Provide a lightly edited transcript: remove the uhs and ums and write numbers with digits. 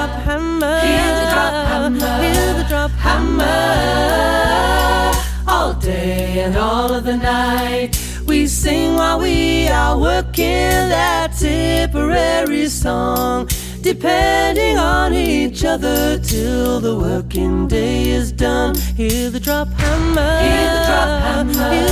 drop hammer. Hear the drop hammer. Hear the drop hammer. All day and all of the night, we sing while we are working that Tipperary song, depending on each other till the working day is done. Hear the drop hammer. Hear the drop hammer.